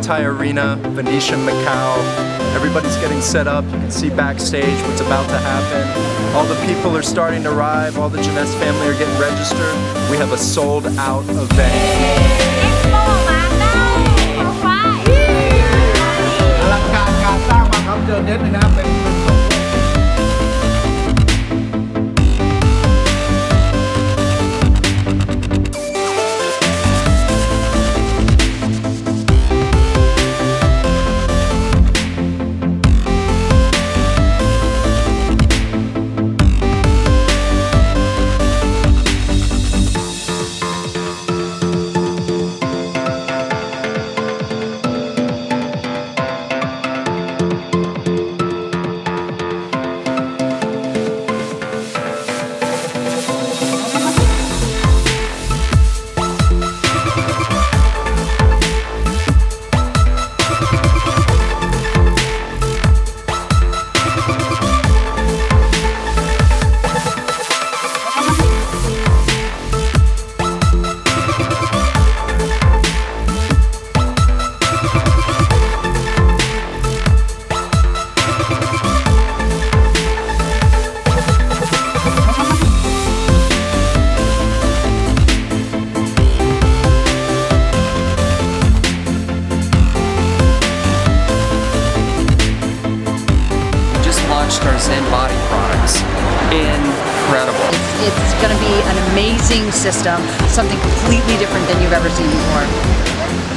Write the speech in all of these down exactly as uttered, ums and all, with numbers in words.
Arena, Venetian Macau. Everybody's getting set up. You can see backstage what's about to happen. All the people are starting to arrive. All the Jeunesse family are getting registered. We have a sold out event. Our Zen body products. Incredible. It's, it's going to be an amazing system, something completely different than you've ever seen before.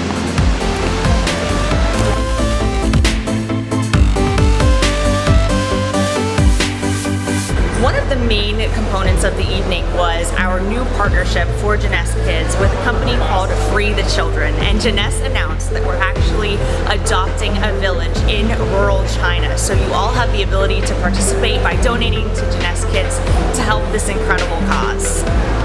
One of the main components of the evening was our new partnership for Jeunesse Kids with a company called Free the Children. And Jeunesse announced that we're actually adopting a village in rural China. So you all have the ability to participate by donating to Jeunesse Kids to help this incredible cause.